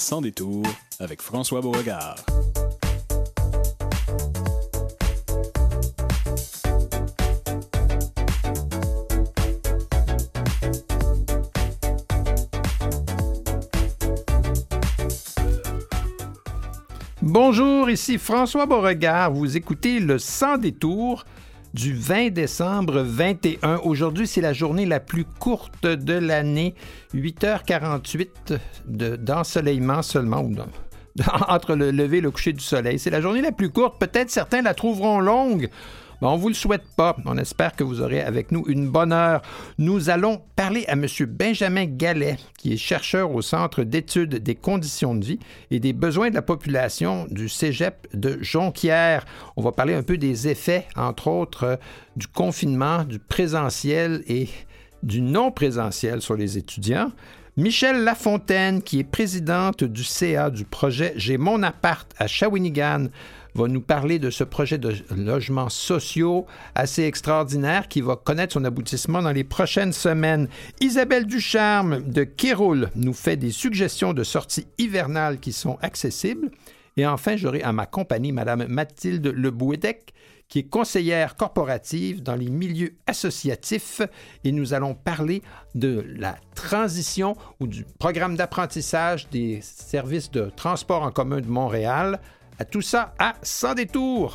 Sans détour avec François Beauregard. Bonjour, ici François Beauregard. Vous écoutez le Sans détour du 20 décembre 21. Aujourd'hui, c'est la journée la plus courte de l'année. 8h48 d'ensoleillement seulement, ou entre le lever et le coucher du soleil. C'est la journée la plus courte. Peut-être certains la trouveront longue. Mais on ne vous le souhaite pas. On espère que vous aurez avec nous une bonne heure. Nous allons parler à M. Benjamin Gallet, qui est chercheur au Centre d'études des conditions de vie et des besoins de la population du Cégep de Jonquière. On va parler un peu des effets, entre autres, du confinement, du présentiel et du non-présentiel sur les étudiants. Michèle Lafontaine, qui est présidente du CA du projet J'ai mon appart à Shawinigan, va nous parler de ce projet de logements sociaux assez extraordinaire qui va connaître son aboutissement dans les prochaines semaines. Isabelle Ducharme de Kéroul nous fait des suggestions de sorties hivernales qui sont accessibles. Et enfin, j'aurai à ma compagnie Mme Mathilde Lebouedec, qui est conseillère corporative dans les milieux associatifs. Et nous allons parler de la transition ou du programme d'apprentissage des services de transport en commun de Montréal. À tout ça à Sans détour.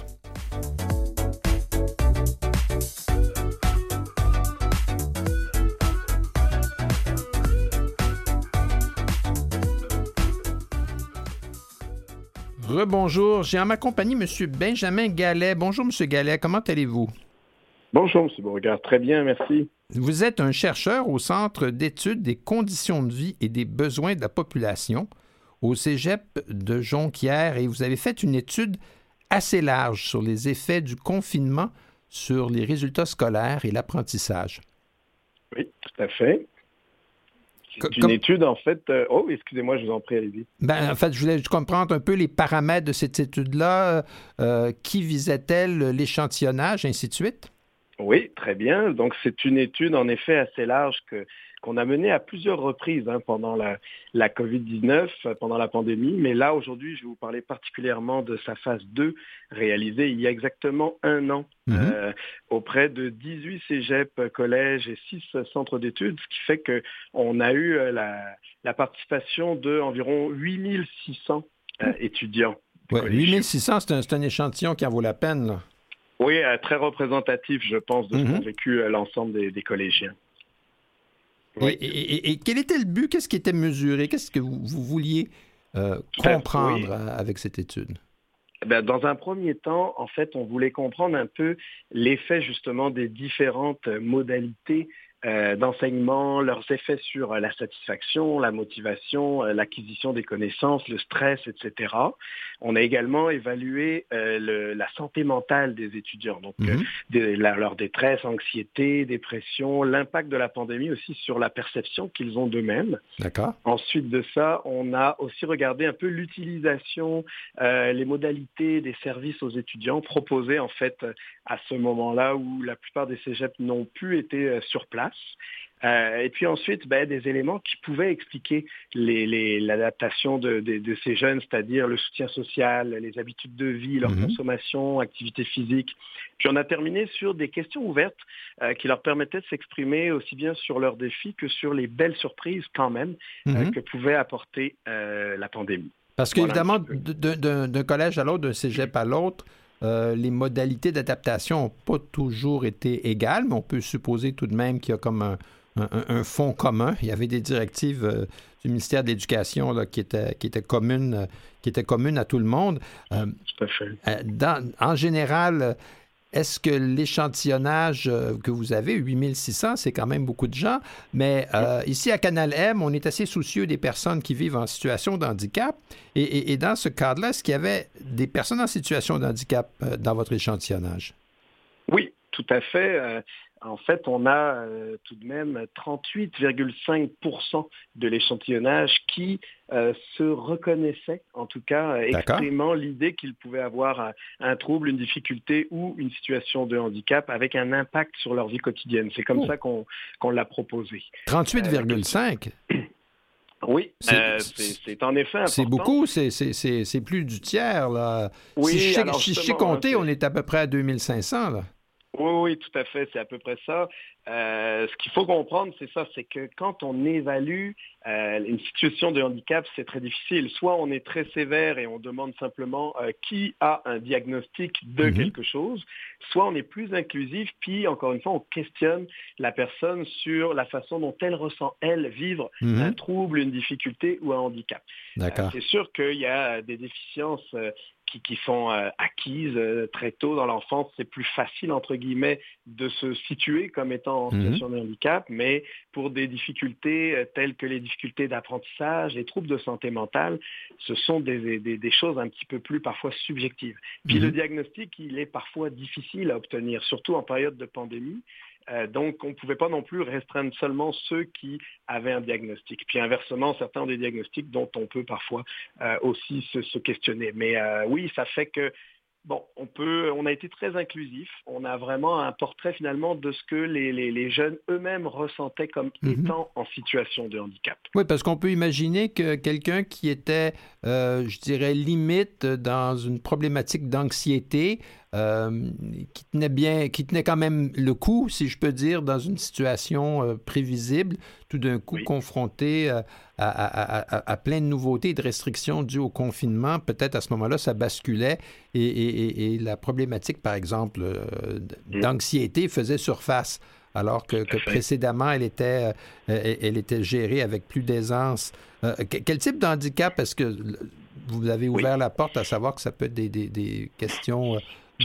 Rebonjour, j'ai en ma compagnie M. Benjamin Gallet. Bonjour, M. Gallet, comment allez-vous? Bonjour, M. Beauregard. Très bien, merci. Vous êtes un chercheur au Centre d'études des conditions de vie et des besoins de la population au Cégep de Jonquière et vous avez fait une étude assez large sur les effets du confinement sur les résultats scolaires et l'apprentissage. Oui, tout à fait. C'est une étude, en fait... Oh, excusez-moi, je vous en prie, allez-y. En fait, je voulais comprendre un peu les paramètres de cette étude-là. Qui visait-elle, l'échantillonnage, ainsi de suite? Oui, très bien. Donc, c'est une étude, en effet, assez large qu'on a menée à plusieurs reprises pendant la COVID-19, pendant la pandémie. Mais là, aujourd'hui, je vais vous parler particulièrement de sa phase 2, réalisée il y a exactement un an, auprès de 18 cégeps, collèges et 6 centres d'études, ce qui fait qu'on a eu la participation d'environ 8600 étudiants. Oui, 8600, c'est un échantillon qui en vaut la peine, là. Oui, très représentatif, je pense, de ce qu'ont vécu l'ensemble des collégiens. Oui. Et quel était le but? Qu'est-ce qui était mesuré? Qu'est-ce que vous vouliez comprendre avec cette étude? Dans un premier temps, en fait, on voulait comprendre un peu l'effet justement des différentes modalités d'enseignement, leurs effets sur la satisfaction, la motivation, l'acquisition des connaissances, le stress, etc. On a également évalué la santé mentale des étudiants, donc leur détresse, anxiété, dépression, l'impact de la pandémie aussi sur la perception qu'ils ont d'eux-mêmes. D'accord. Ensuite de ça, on a aussi regardé un peu l'utilisation, les modalités des services aux étudiants proposés en fait à ce moment-là où la plupart des cégeps n'ont plus été sur place. Et puis ensuite, des éléments qui pouvaient expliquer l'adaptation de ces jeunes, c'est-à-dire le soutien social, les habitudes de vie, leur consommation, activité physique. Puis on a terminé sur des questions ouvertes qui leur permettaient de s'exprimer aussi bien sur leurs défis que sur les belles surprises quand même que pouvait apporter la pandémie. Parce qu'évidemment, d'un collège à l'autre, d'un cégep à l'autre, les modalités d'adaptation n'ont pas toujours été égales, mais on peut supposer tout de même qu'il y a comme un fond commun. Il y avait des directives du ministère de l'Éducation là, qui étaient communes à tout le monde. Tout à fait. En général, est-ce que l'échantillonnage que vous avez, 8600, c'est quand même beaucoup de gens, mais ici à Canal M, on est assez soucieux des personnes qui vivent en situation de handicap. Et dans ce cadre-là, est-ce qu'il y avait des personnes en situation de handicap dans votre échantillonnage? Oui, tout à fait. En fait, on a tout de même 38,5% de l'échantillonnage qui se reconnaissait, en tout cas, exprimant l'idée qu'ils pouvaient avoir un trouble, une difficulté ou une situation de handicap avec un impact sur leur vie quotidienne. C'est comme ça qu'on l'a proposé. 38,5? Oui, c'est en effet important. C'est beaucoup, c'est plus du tiers, là. Oui, si je sais compter, on est à peu près à 2500, là. Oui, tout à fait, c'est à peu près ça. Ce qu'il faut comprendre, c'est ça, c'est que quand on évalue une situation de handicap, c'est très difficile. Soit on est très sévère et on demande simplement qui a un diagnostic de quelque chose, soit on est plus inclusif, puis encore une fois, on questionne la personne sur la façon dont elle ressent, elle, vivre un trouble, une difficulté ou un handicap. C'est sûr qu'il y a des déficiences qui sont acquises très tôt dans l'enfance. C'est plus facile, entre guillemets, de se situer comme étant en situation de handicap, mais pour des difficultés telles que les difficultés d'apprentissage, les troubles de santé mentale, ce sont des choses un petit peu plus parfois subjectives. Puis le diagnostic, il est parfois difficile à obtenir, surtout en période de pandémie. Donc, on ne pouvait pas non plus restreindre seulement ceux qui avaient un diagnostic. Puis inversement, certains ont des diagnostics dont on peut parfois aussi se questionner. Mais oui, ça fait que, on a été très inclusif. On a vraiment un portrait finalement de ce que les jeunes eux-mêmes ressentaient comme étant en situation de handicap. Oui, parce qu'on peut imaginer que quelqu'un qui était, je dirais, limite dans une problématique d'anxiété, qui tenait quand même le coup, si je peux dire, dans une situation prévisible, tout d'un coup confronté à plein de nouveautés et de restrictions dues au confinement, peut-être à ce moment-là, ça basculait et la problématique, par exemple, d'anxiété faisait surface, alors que précédemment, elle était gérée avec plus d'aisance. Quel type d'handicap est-ce que vous avez ouvert la porte à savoir que ça peut être des questions...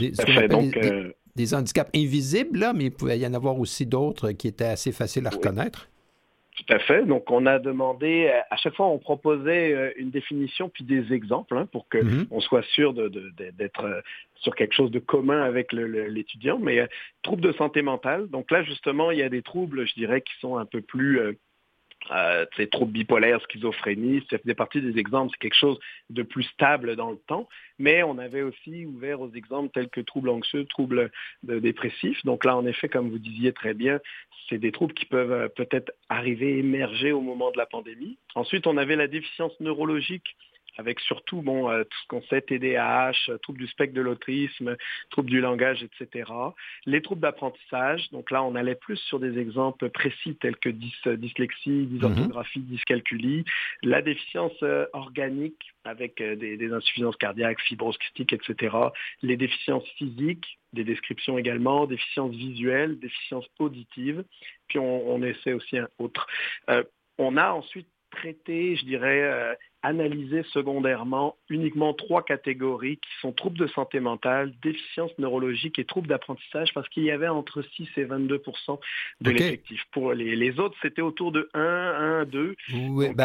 Des handicaps invisibles, là, mais il pouvait y en avoir aussi d'autres qui étaient assez faciles à reconnaître. Tout à fait. Donc, on a demandé, à chaque fois, on proposait une définition puis des exemples pour qu'on soit sûr d'être sur quelque chose de commun avec l'étudiant. Mais troubles de santé mentale, donc là, justement, il y a des troubles, je dirais, qui sont un peu plus... troubles bipolaires, schizophrénie, ça faisait partie des exemples, c'est quelque chose de plus stable dans le temps, mais on avait aussi ouvert aux exemples tels que troubles anxieux, troubles dépressifs. Donc là, en effet, comme vous disiez très bien, c'est des troubles qui peuvent peut-être arriver, émerger au moment de la pandémie. Ensuite, on avait la déficience neurologique, avec surtout tout ce qu'on sait, TDAH, troubles du spectre de l'autisme, troubles du langage, etc. Les troubles d'apprentissage, donc là on allait plus sur des exemples précis tels que dyslexie, dysorthographie, dyscalculie, la déficience organique avec des insuffisances cardiaques, fibrose kystique, etc. Les déficiences physiques, des descriptions également, déficiences visuelles, déficiences auditives, puis on essaie aussi un autre. On a ensuite traité, je dirais, analyser secondairement uniquement 3 catégories qui sont troubles de santé mentale, déficience neurologique et troubles d'apprentissage, parce qu'il y avait entre 6 et 22% de l'effectif. Pour les autres, c'était autour de 1, 2. Oui, donc,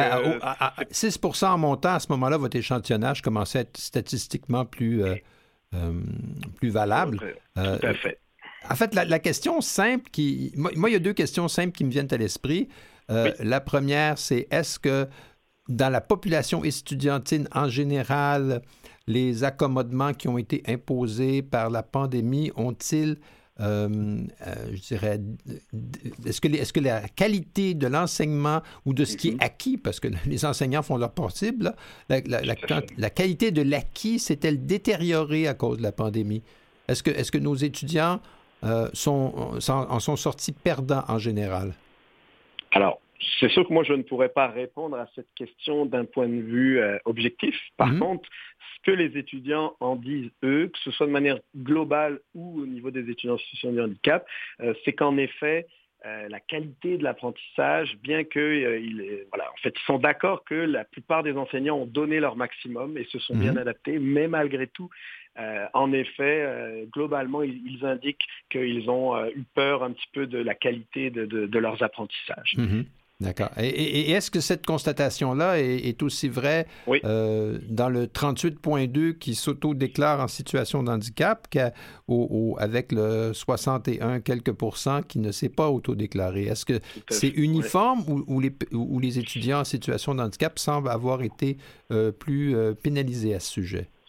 6% en montant, à ce moment-là, votre échantillonnage commençait à être statistiquement plus valable. Tout à fait. En fait, la question simple Moi, il y a 2 questions simples qui me viennent à l'esprit. La première, c'est est-ce que dans la population estudiantine en général, les accommodements qui ont été imposés par la pandémie ont-ils, je dirais, est-ce que la qualité de l'enseignement ou de ce qui est acquis, parce que les enseignants font leur possible, la qualité de l'acquis s'est-elle détériorée à cause de la pandémie? Est-ce que nos étudiants en sont sortis perdants en général? Alors, c'est sûr que moi, je ne pourrais pas répondre à cette question d'un point de vue objectif. Par contre, ce que les étudiants en disent, eux, que ce soit de manière globale ou au niveau des étudiants en situation de handicap, c'est qu'en effet, la qualité de l'apprentissage, bien que en fait, ils sont d'accord que la plupart des enseignants ont donné leur maximum et se sont bien adaptés, mais malgré tout, en effet, globalement, ils indiquent qu'ils ont eu peur un petit peu de la qualité de leurs apprentissages. D'accord. Et est-ce que cette constatation-là est aussi vraie dans le 38.2 qui s'auto-déclare en situation de handicap avec le 61 quelques % qui ne s'est pas auto-déclaré? Est-ce que c'est uniforme ou les étudiants en situation de handicap semblent avoir été plus pénalisés à ce sujet?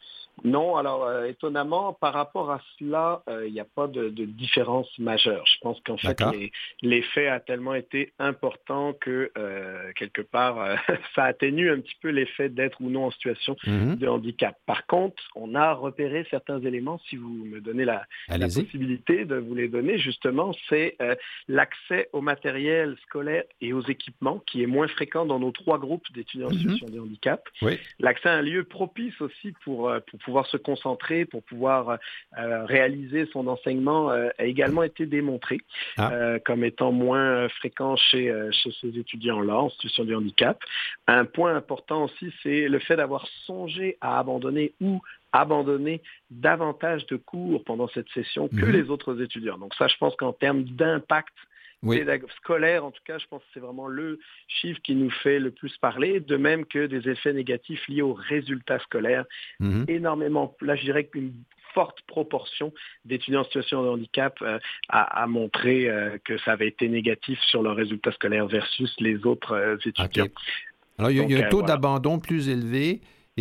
Non, alors étonnamment, par rapport à cela, il n'y a pas de différence majeure. Je pense qu'en fait, l'effet a tellement été important que, quelque part, ça atténue un petit peu l'effet d'être ou non en situation de handicap. Par contre, on a repéré certains éléments, si vous me donnez la possibilité de vous les donner, justement, c'est l'accès au matériel scolaire et aux équipements, qui est moins fréquent dans nos 3 groupes d'étudiants en situation de handicap. Oui. L'accès à un lieu propice aussi pour pouvoir se concentrer, pour pouvoir réaliser son enseignement a également été démontré comme étant moins fréquent chez ces étudiants-là en situation de handicap. Un point important aussi, c'est le fait d'avoir songé à abandonner ou abandonner davantage de cours pendant cette session que les autres étudiants. Donc ça, je pense qu'en termes d'impact scolaire, en tout cas, je pense que c'est vraiment le chiffre qui nous fait le plus parler, de même que des effets négatifs liés aux résultats scolaires. Énormément, là je dirais qu'une forte proportion d'étudiants en situation de handicap a montré que ça avait été négatif sur leurs résultats scolaires versus les autres étudiants. Okay. Alors il y a un taux d'abandon plus élevé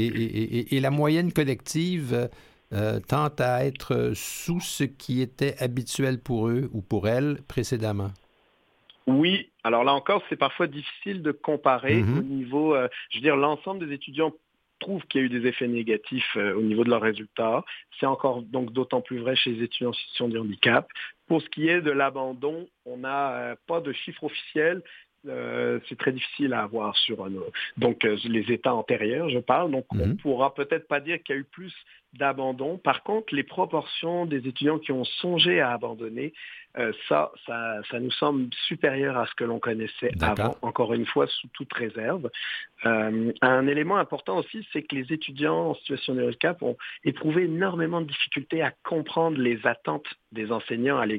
et la moyenne collective tend à être sous ce qui était habituel pour eux ou pour elles précédemment. Oui, alors là encore, c'est parfois difficile de comparer au niveau, je veux dire, l'ensemble des étudiants trouvent qu'il y a eu des effets négatifs au niveau de leurs résultats. C'est encore donc d'autant plus vrai chez les étudiants en situation de handicap. Pour ce qui est de l'abandon, on n'a pas de chiffre officiel. C'est très difficile à avoir sur les états antérieurs, je parle. Donc, on pourra peut-être pas dire qu'il y a eu plus d'abandon. Par contre, les proportions des étudiants qui ont songé à abandonner, ça nous semble supérieur à ce que l'on connaissait avant, encore une fois, sous toute réserve. Un élément important aussi, c'est que les étudiants en situation de handicap ont éprouvé énormément de difficultés à comprendre les attentes des enseignants à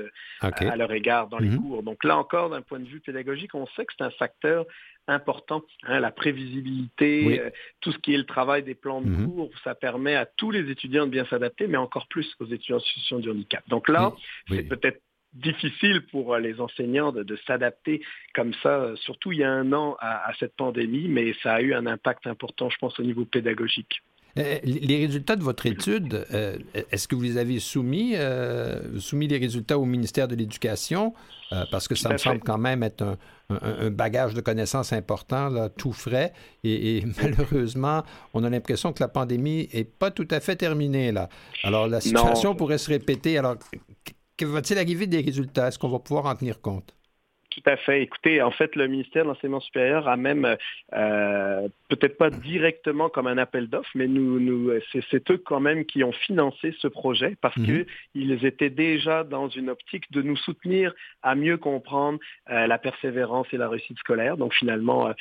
leur égard dans les cours. Donc là encore, d'un point de vue pédagogique, on sait que c'est un facteur important, la prévisibilité, tout ce qui est le travail des plans de cours, ça permet à tous les étudiants de bien s'adapter, mais encore plus aux étudiants en situation de handicap. Donc là, c'est peut-être difficile pour les enseignants de s'adapter comme ça, surtout il y a 1 an à cette pandémie, mais ça a eu un impact important, je pense, au niveau pédagogique. Les résultats de votre étude, est-ce que vous les avez soumis les résultats au ministère de l'Éducation? Parce que ça me semble quand même être un bagage de connaissances important, là, tout frais. Et malheureusement, on a l'impression que la pandémie n'est pas tout à fait terminée, là. Alors, la situation pourrait se répéter. Alors, que va-t-il arriver des résultats? Est-ce qu'on va pouvoir en tenir compte? Tout à fait. Écoutez, en fait, le ministère de l'Enseignement supérieur a même, peut-être pas directement comme un appel d'offres, mais c'est eux quand même qui ont financé ce projet parce qu'ils étaient déjà dans une optique de nous soutenir à mieux comprendre la persévérance et la réussite scolaire. Donc finalement,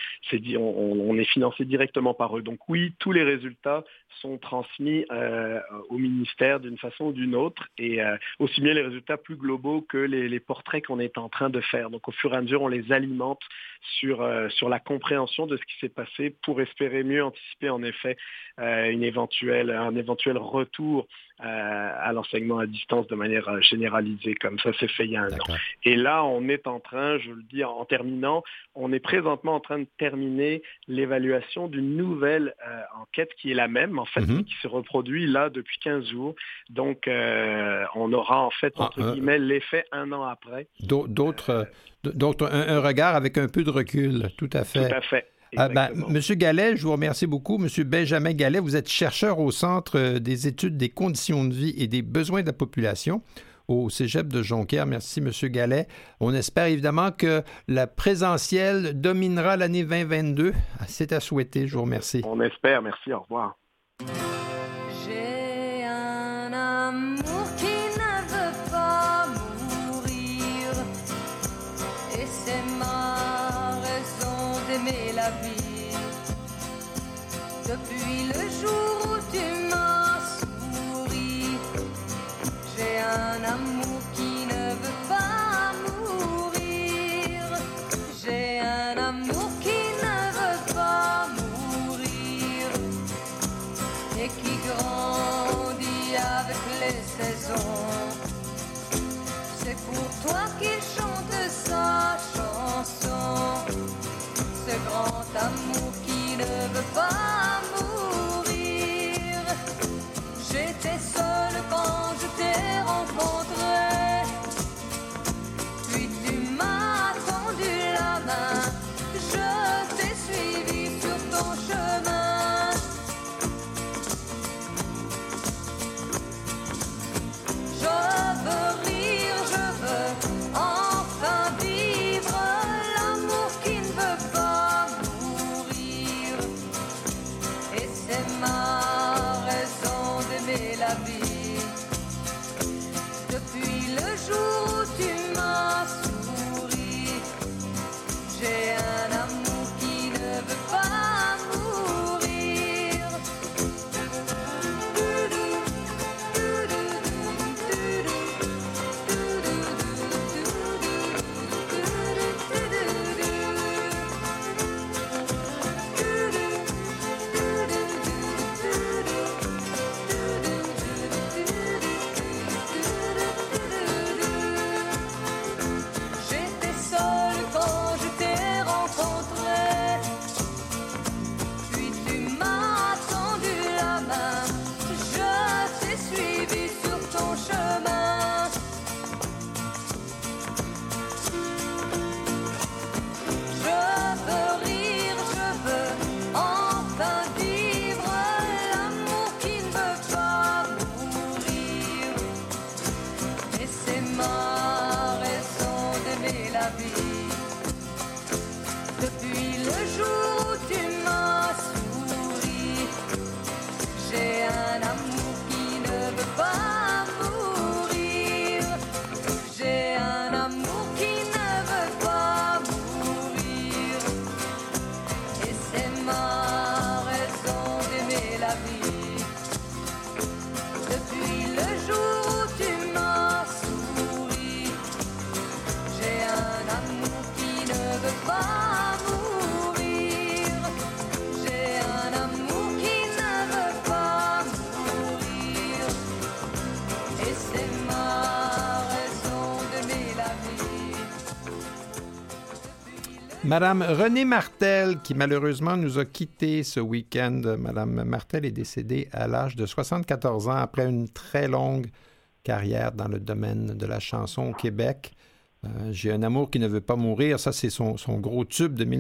on est financé directement par eux. Donc oui, tous les résultats sont transmis au ministère d'une façon ou d'une autre, et aussi bien les résultats plus globaux que les portraits qu'on est en train de faire. Donc au fur et à mesure, on les alimente sur la compréhension de ce qui s'est passé pour espérer mieux anticiper en effet un éventuel retour à l'enseignement à distance de manière généralisée, comme ça s'est fait il y a 1 an. Et là, on est en train, je le dis en terminant, on est présentement en train de terminer l'évaluation d'une nouvelle enquête qui est la même, en fait, qui se reproduit là depuis 15 jours. Donc, on aura en fait, entre guillemets, l'effet 1 an après. Donc, un regard avec un peu de recul, tout à fait. Tout à fait. Monsieur Gallet, je vous remercie beaucoup. Monsieur Benjamin Gallet, vous êtes chercheur au Centre des études des conditions de vie et des besoins de la population au Cégep de Jonquière. Merci, Monsieur Gallet. On espère évidemment que la présentielle dominera l'année 2022. C'est à souhaiter. Je vous remercie. On espère. Merci. Au revoir. J'ai un amour qui ne veut pas mourir et c'est ma raison d'aimer la vie. Depuis le jour où tu m'as souri, j'ai un amour qui ne veut pas mourir. J'ai un amour qui ne veut pas mourir et qui grandit avec les saisons. C'est pour toi qu'il chante sa chanson, ce grand amour qui ne veut pas mourir. Madame Renée Martel, qui malheureusement nous a quittés ce week-end. Madame Martel est décédée à l'âge de 74 ans après une très longue carrière dans le domaine de la chanson au Québec. J'ai un amour qui ne veut pas mourir. Ça, c'est son gros tube de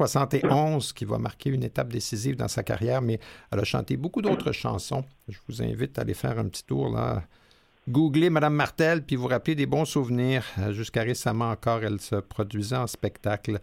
1971 qui va marquer une étape décisive dans sa carrière, mais elle a chanté beaucoup d'autres chansons. Je vous invite à aller faire un petit tour, là. Googlez Madame Martel, puis vous rappelez des bons souvenirs. Jusqu'à récemment encore, elle se produisait en spectacle.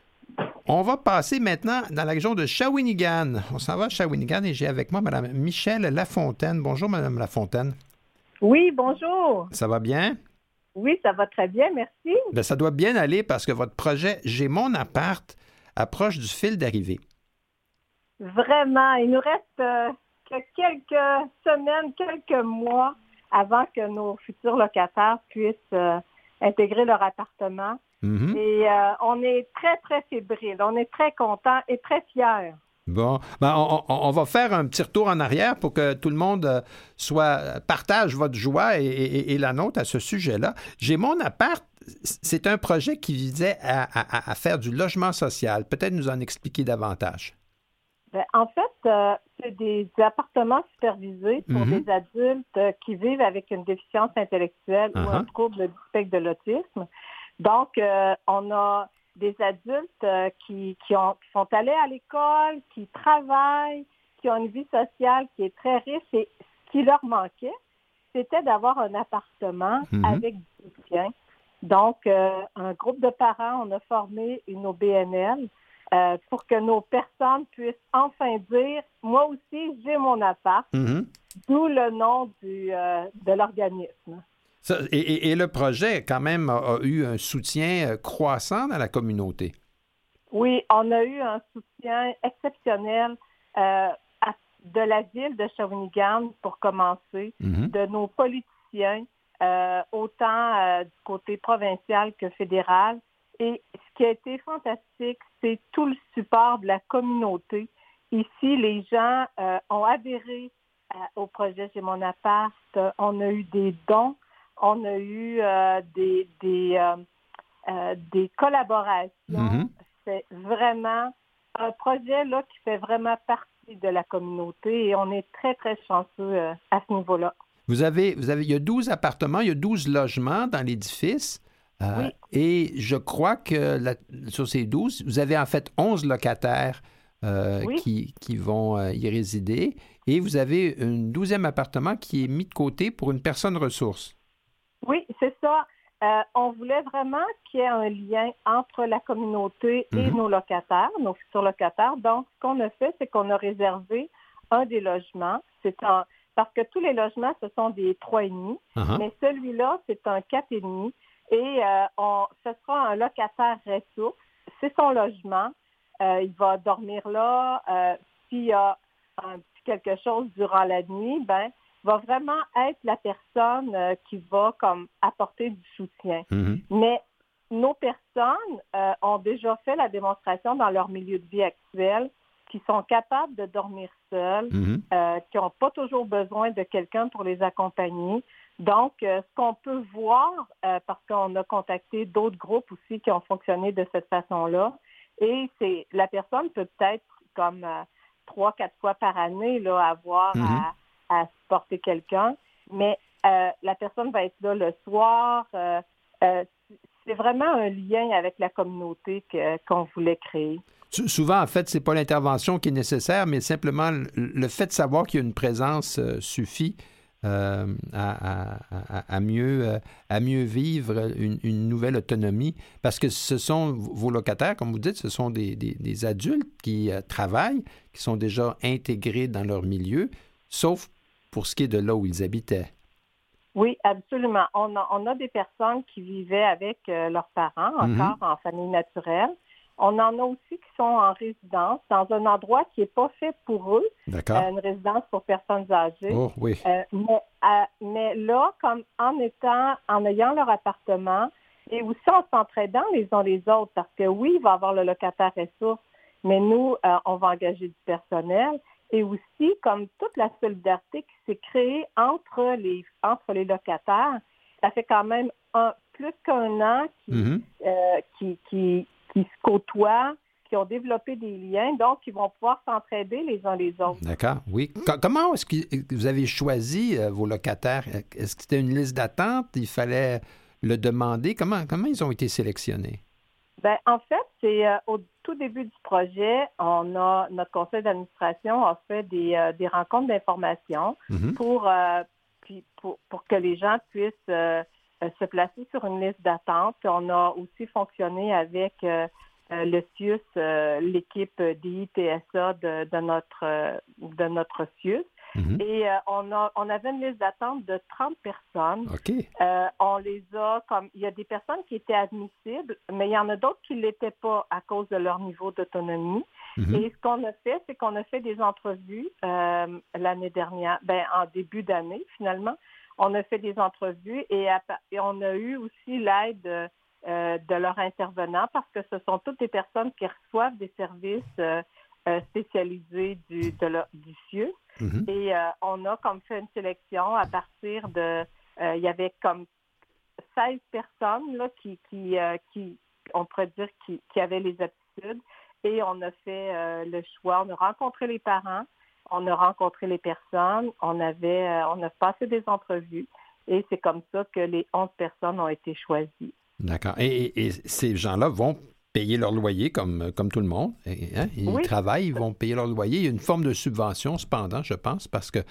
On va passer maintenant dans la région de Shawinigan. On s'en va à Shawinigan et j'ai avec moi Mme Michèle Lafontaine. Bonjour, Mme Lafontaine. Oui, bonjour. Ça va bien? Oui, ça va très bien, merci. Bien, ça doit bien aller parce que votre projet J'ai mon appart approche du fil d'arrivée. Vraiment, il nous reste que quelques semaines, quelques mois avant que nos futurs locataires puissent intégrer leur appartement. Mm-hmm. Et on est très, très fébrile. On est très contents et très fiers. Bon, ben on va faire un petit retour en arrière pour que tout le monde partage votre joie et la nôtre à ce sujet-là. J'ai mon appart, c'est un projet qui visait à faire du logement social. Peut-être nous en expliquer davantage. Ben, en fait, c'est des appartements supervisés pour des adultes qui vivent avec une déficience intellectuelle ou un trouble du spectre de l'autisme. Donc, on a des adultes qui sont allés à l'école, qui travaillent, qui ont une vie sociale qui est très riche. Et ce qui leur manquait, c'était d'avoir un appartement avec du soutien. Donc, un groupe de parents, on a formé une OBNL pour que nos personnes puissent enfin dire « Moi aussi, j'ai mon appart », d'où le nom de l'organisme. Ça, et le projet, quand même, a eu un soutien croissant dans la communauté. Oui, on a eu un soutien exceptionnel de la ville de Shawinigan, pour commencer, de nos politiciens, autant du côté provincial que fédéral. Et ce qui a été fantastique, c'est tout le support de la communauté. Ici, les gens ont adhéré au projet J'ai mon appart. On a eu des dons. On a eu des collaborations. C'est vraiment un projet là qui fait vraiment partie de la communauté et on est très, très chanceux à ce niveau-là. Il y a 12 appartements, il y a 12 logements dans l'édifice. Oui. Et je crois que sur ces 12, vous avez en fait 11 locataires qui vont y résider. Et vous avez un 12e appartement qui est mis de côté pour une personne ressource. Oui, c'est ça. On voulait vraiment qu'il y ait un lien entre la communauté et nos locataires, nos futurs locataires. Donc, ce qu'on a fait, c'est qu'on a réservé un des logements. Parce que tous les logements, ce sont des 3,5, mais celui-là, c'est un 4,5. Et ce sera un locataire ressource. C'est son logement. Il va dormir là. S'il y a quelque chose durant la nuit, va vraiment être la personne qui va comme apporter du soutien. Mais nos personnes ont déjà fait la démonstration dans leur milieu de vie actuel qui sont capables de dormir seuls, qui n'ont pas toujours besoin de quelqu'un pour les accompagner. Donc, ce qu'on peut voir, parce qu'on a contacté d'autres groupes aussi qui ont fonctionné de cette façon-là, et c'est la personne peut peut-être comme 3-4 fois par année là, avoir à supporter quelqu'un, mais la personne va être là le soir. C'est vraiment un lien avec la communauté qu'on voulait créer. Souvent, en fait, c'est pas l'intervention qui est nécessaire, mais simplement le fait de savoir qu'il y a une présence suffit à mieux vivre une nouvelle autonomie. Parce que ce sont vos locataires, comme vous dites, ce sont des adultes qui travaillent, qui sont déjà intégrés dans leur milieu, sauf pour ce qui est de là où ils habitaient. Oui, absolument. On a des personnes qui vivaient avec leurs parents, encore en famille naturelle. On en a aussi qui sont en résidence dans un endroit qui n'est pas fait pour eux. D'accord. Une résidence pour personnes âgées. Oh, oui. Mais là, comme en ayant leur appartement et aussi en s'entraidant les uns les autres, parce que oui, il va y avoir le locataire ressource, mais nous, on va engager du personnel. Et aussi, comme toute la solidarité qui s'est créée entre les locataires, ça fait quand même plus qu'un an qui qui se côtoient, qui ont développé des liens, donc ils vont pouvoir s'entraider les uns les autres. D'accord, oui. Comment est-ce que vous avez choisi vos locataires? Est-ce que c'était une liste d'attente? Il fallait le demander? Comment ils ont été sélectionnés? Ben, en fait, c'est au tout début du projet, notre conseil d'administration a fait des rencontres d'information pour que les gens puissent se placer sur une liste d'attente. On a aussi fonctionné avec le CIUS, l'équipe DITSA de notre CIUS. Et on avait une liste d'attente de 30 personnes. OK. On les a il y a des personnes qui étaient admissibles, mais il y en a d'autres qui ne l'étaient pas à cause de leur niveau d'autonomie. Et ce qu'on a fait, c'est qu'on a fait des entrevues l'année dernière, en début d'année, finalement. On a fait des entrevues et on a eu aussi l'aide de leurs intervenants parce que ce sont toutes des personnes qui reçoivent des services spécialisés du CIUS. Et on a comme fait une sélection à partir de... il y avait comme 16 personnes là, qui on pourrait dire, qui avaient les aptitudes. Et on a fait le choix. On a rencontré les parents, on a rencontré les personnes, on a passé des entrevues. Et c'est comme ça que les 11 personnes ont été choisies. D'accord. Et ces gens-là vont payer leur loyer comme tout le monde. Ils travaillent, ils vont payer leur loyer. Il y a une forme de subvention, cependant, je pense, parce que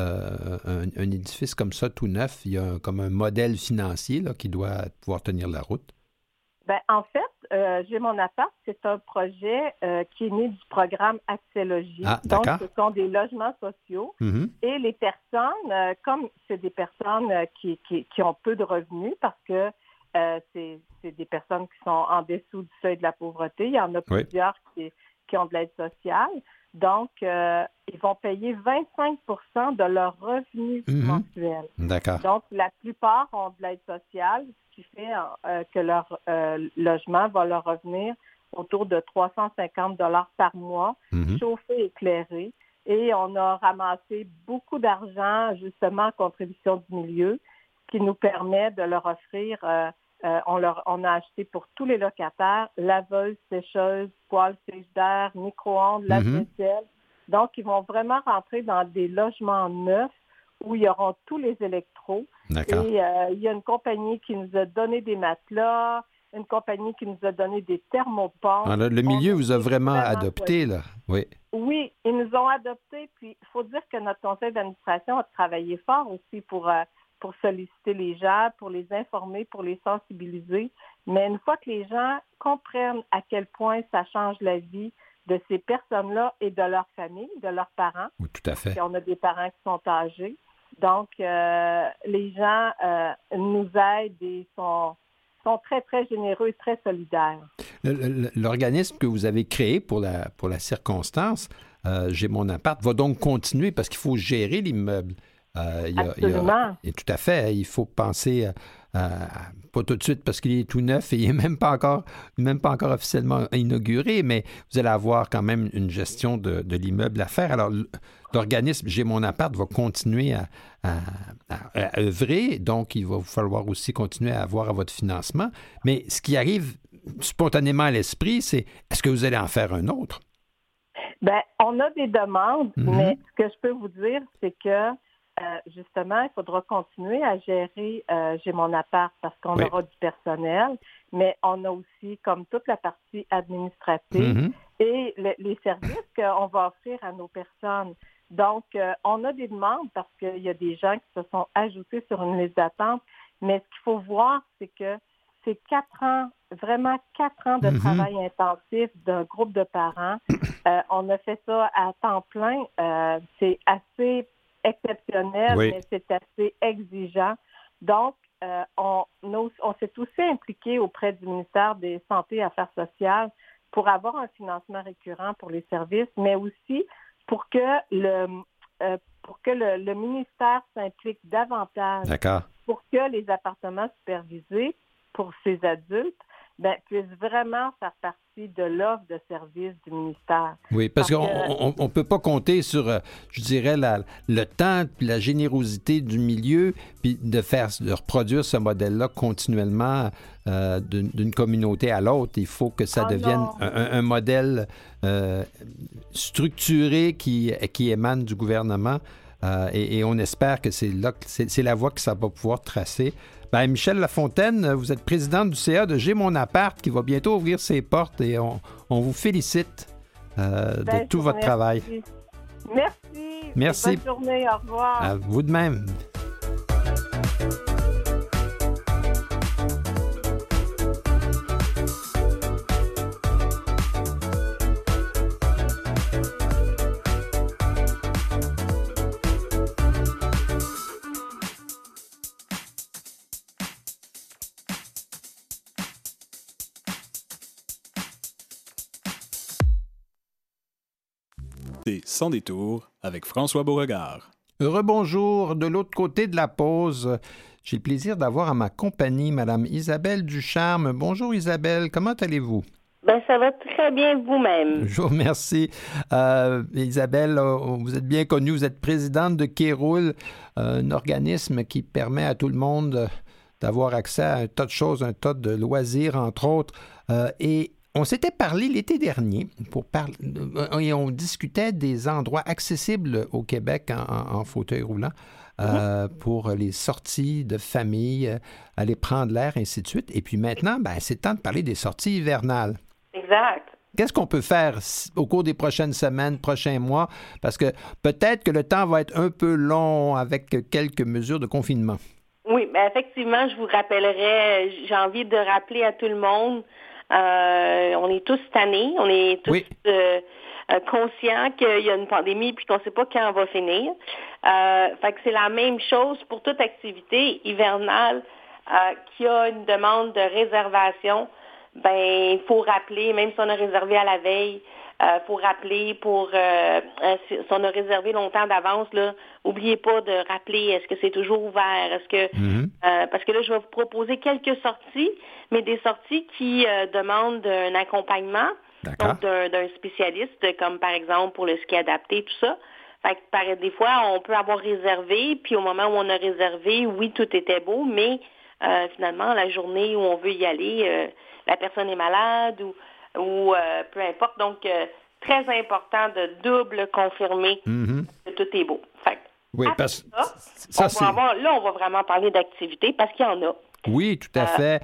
un édifice comme ça, tout neuf, il y a comme un modèle financier là, qui doit pouvoir tenir la route. Ben, en fait, J'ai mon appart, c'est un projet qui est né du programme Accès-Logis. Donc, ce sont des logements sociaux. Et les personnes, comme c'est des personnes qui ont peu de revenus parce que c'est des personnes qui sont en dessous du seuil de la pauvreté. Il y en a plusieurs qui ont de l'aide sociale. Donc, ils vont payer 25 % de leurs revenus mensuels. D'accord. Donc, la plupart ont de l'aide sociale, ce qui fait que leur logement va leur revenir autour de 350 $ par mois, chauffé, éclairé. Et on a ramassé beaucoup d'argent, justement, en contribution du milieu, ce qui nous permet de leur offrir... on a acheté pour tous les locataires laveuse, sécheuse, poêle frigidaire, micro-ondes, lave-vaisselle. Donc, ils vont vraiment rentrer dans des logements neufs où il y auront tous les électros. D'accord. Et il y a une compagnie qui nous a donné des matelas, une compagnie qui nous a donné des thermopompes. Ah, là, le milieu vous a vraiment adopté, là. Oui. Oui, ils nous ont adoptés. Puis, il faut dire que notre conseil d'administration a travaillé fort aussi pour solliciter les gens, pour les informer, pour les sensibiliser. Mais une fois que les gens comprennent à quel point ça change la vie de ces personnes-là et de leur famille, de leurs parents. Oui, tout à fait. Puis on a des parents qui sont âgés. Donc, les gens nous aident et sont très, très généreux et très solidaires. L'organisme que vous avez créé pour la circonstance, J'ai mon appart, va donc continuer parce qu'il faut gérer l'immeuble. Absolument. Et tout à fait. Il faut penser, pas tout de suite parce qu'il est tout neuf et il n'est même pas encore officiellement inauguré, mais vous allez avoir quand même une gestion de l'immeuble à faire. Alors, l'organisme J'ai mon appart va continuer à œuvrer, donc il va vous falloir aussi continuer à avoir à votre financement. Mais ce qui arrive spontanément à l'esprit, c'est est-ce que vous allez en faire un autre? Bien, on a des demandes, mais ce que je peux vous dire, c'est que justement, il faudra continuer à gérer J'ai mon appart parce qu'on aura du personnel, mais on a aussi comme toute la partie administrative et les services qu'on va offrir à nos personnes. Donc, on a des demandes parce qu'il y a des gens qui se sont ajoutés sur une liste d'attente, mais ce qu'il faut voir, c'est que c'est 4 ans, vraiment 4 ans de travail intensif d'un groupe de parents. On a fait ça à temps plein. C'est assez exceptionnel, mais c'est assez exigeant. Donc, on s'est aussi impliqué auprès du ministère des Santé et Affaires sociales pour avoir un financement récurrent pour les services, mais aussi pour que le ministère s'implique davantage pour que les appartements supervisés pour ces adultes puisse vraiment faire partie de l'offre de service du ministère. Oui, parce qu'on ne peut pas compter sur, je dirais, le temps et la générosité du milieu, puis de reproduire ce modèle-là continuellement d'une communauté à l'autre. Il faut que ça devienne un modèle structuré qui émane du gouvernement. Et on espère que c'est la voie que ça va pouvoir tracer. Michel Lafontaine, vous êtes présidente du CA de J'ai mon appart qui va bientôt ouvrir ses portes et on vous félicite de tout votre travail. Merci. Bonne journée. Au revoir. À vous de même. Sans détour avec François Beauregard. Rebonjour. De l'autre côté de la pause, j'ai le plaisir d'avoir à ma compagnie Mme Isabelle Ducharme. Bonjour Isabelle, comment allez-vous? Ça va très bien vous-même. Je vous remercie. Isabelle, vous êtes bien connue, vous êtes présidente de Kéroul, un organisme qui permet à tout le monde d'avoir accès à un tas de choses, un tas de loisirs, entre autres. Et on s'était parlé l'été dernier et on discutait des endroits accessibles au Québec en fauteuil roulant pour les sorties de famille, aller prendre l'air, ainsi de suite. Et puis maintenant, c'est temps de parler des sorties hivernales. Exact. Qu'est-ce qu'on peut faire au cours des prochaines semaines, prochains mois? Parce que peut-être que le temps va être un peu long avec quelques mesures de confinement. Oui, effectivement, je vous rappellerai, j'ai envie de rappeler à tout le monde, on est tous tannés, on est tous conscients qu'il y a une pandémie puis qu'on ne sait pas quand elle va finir. Fait que c'est la même chose pour toute activité hivernale qui a une demande de réservation. Il faut rappeler, même si on a réservé à la veille, faut rappeler si on a réservé longtemps d'avance, là, oubliez pas de rappeler, est-ce que c'est toujours ouvert, est-ce que parce que là, je vais vous proposer quelques sorties, mais des sorties qui demandent un accompagnement, donc d'un spécialiste, comme par exemple pour le ski adapté, tout ça. Fait que des fois, on peut avoir réservé, puis au moment où on a réservé, oui, tout était beau, mais finalement, la journée où on veut y aller, la personne est malade ou peu importe. Donc, très important de double confirmer que tout est beau. Fait, parce que on va vraiment parler d'activité parce qu'il y en a. Oui, tout à fait.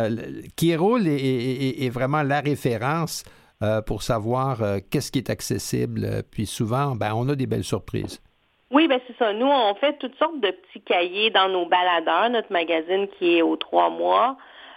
Kéroul est vraiment la référence pour savoir qu'est-ce qui est accessible. Puis souvent, on a des belles surprises. Oui, c'est ça. Nous, on fait toutes sortes de petits cahiers dans nos baladeurs. Notre magazine qui est aux 3 mois.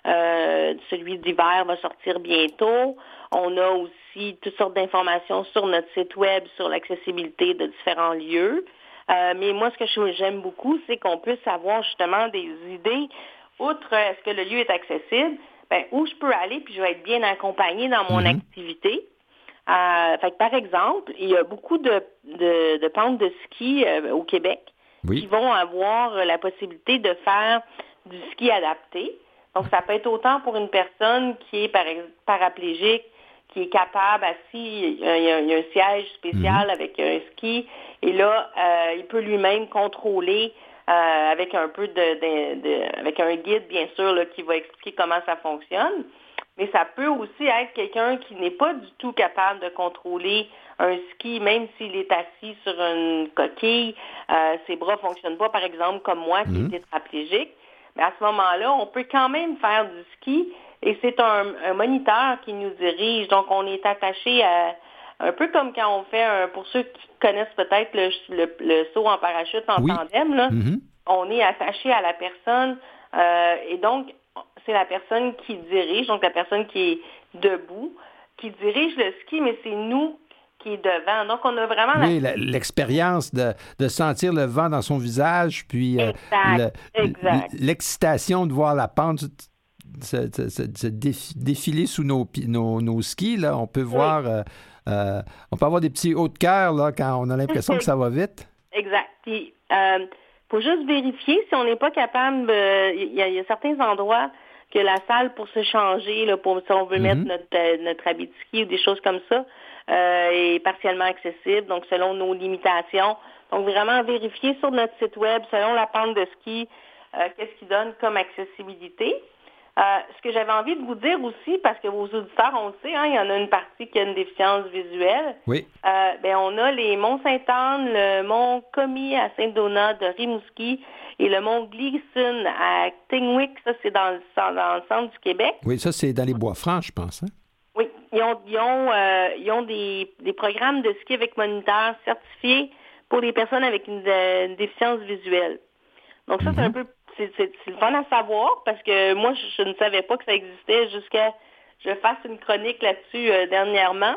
Celui d'hiver va sortir bientôt. On a aussi toutes sortes d'informations sur notre site web sur l'accessibilité de différents lieux. Mais moi, ce que j'aime beaucoup, c'est qu'on puisse avoir justement des idées. Outre est-ce que le lieu est accessible, où je peux aller puis je vais être bien accompagnée dans mon activité. Fait que, par exemple, il y a beaucoup de pentes de ski au Québec qui vont avoir la possibilité de faire du ski adapté. Donc, ça peut être autant pour une personne qui est paraplégique, qui est capable, assis, il y a un siège spécial avec un ski, et là, il peut lui-même contrôler avec un peu avec un guide, bien sûr, là, qui va expliquer comment ça fonctionne. Mais ça peut aussi être quelqu'un qui n'est pas du tout capable de contrôler un ski, même s'il est assis sur une coquille, ses bras ne fonctionnent pas, par exemple, comme moi, qui est tétraplégique. Mais à ce moment-là, on peut quand même faire du ski et c'est un moniteur qui nous dirige. Donc, on est attaché à, un peu comme quand on fait, pour ceux qui connaissent peut-être le saut en parachute en tandem, là, on est attaché à la personne et donc, c'est la personne qui dirige, donc la personne qui est debout, qui dirige le ski, mais c'est nous qui est devant. Donc, on a vraiment... l'expérience de sentir le vent dans son visage, puis l'excitation de voir la pente se défiler sous nos skis. Là. On peut voir... on peut avoir des petits hauts de cœur là, quand on a l'impression que ça va vite. Exact. Puis, faut juste vérifier si on n'est pas capable... Il y a certains endroits que la salle pour se changer, là, pour si on veut mettre notre habit de ski ou des choses comme ça, est partiellement accessible, donc selon nos limitations. Donc vraiment vérifier sur notre site web, selon la pente de ski, qu'est-ce qu'il donne comme accessibilité. Ce que j'avais envie de vous dire aussi, parce que vos auditeurs, on le sait, il y en a une partie qui a une déficience visuelle. Oui. On a les monts Sainte-Anne, le mont Commis à Saint-Donat de Rimouski et le mont Gleason à Tingwick. Ça, c'est dans le centre du Québec. Oui, ça, c'est dans les Bois-Francs, je pense. Hein? Oui. Ils ont des programmes de ski avec moniteur certifiés pour les personnes avec une déficience visuelle. Donc ça, c'est un peu... C'est le fun à savoir parce que moi, je ne savais pas que ça existait jusqu'à je fasse une chronique là-dessus dernièrement.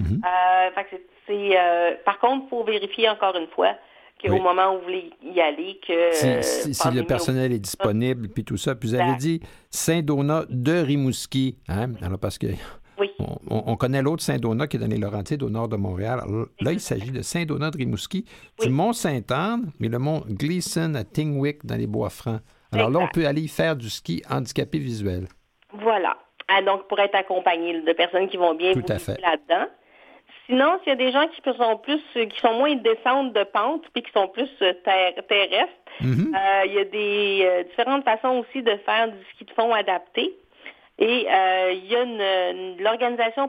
Par contre, il faut vérifier encore une fois qu'au moment où vous voulez y aller, que... Si le personnel est disponible, puis tout ça. Puis vous avez dit Saint-Donat de Rimouski. Hein? Alors, parce que... Oui. On connaît l'autre Saint-Donat qui est dans les Laurentides au nord de Montréal. Alors, là, il s'agit de Saint-Donat de Rimouski, du Mont-Sainte-Anne, mais le mont Gleason à Tingwick dans les Bois-Francs. Alors là, on peut aller y faire du ski handicapé visuel. Voilà. Donc, pour être accompagné de personnes qui vont bien vous guider là-dedans. Sinon, s'il y a des gens qui sont moins descentes de pente puis qui sont plus terrestres, il y a des différentes façons aussi de faire du ski de fond adapté. Et il y a l'organisation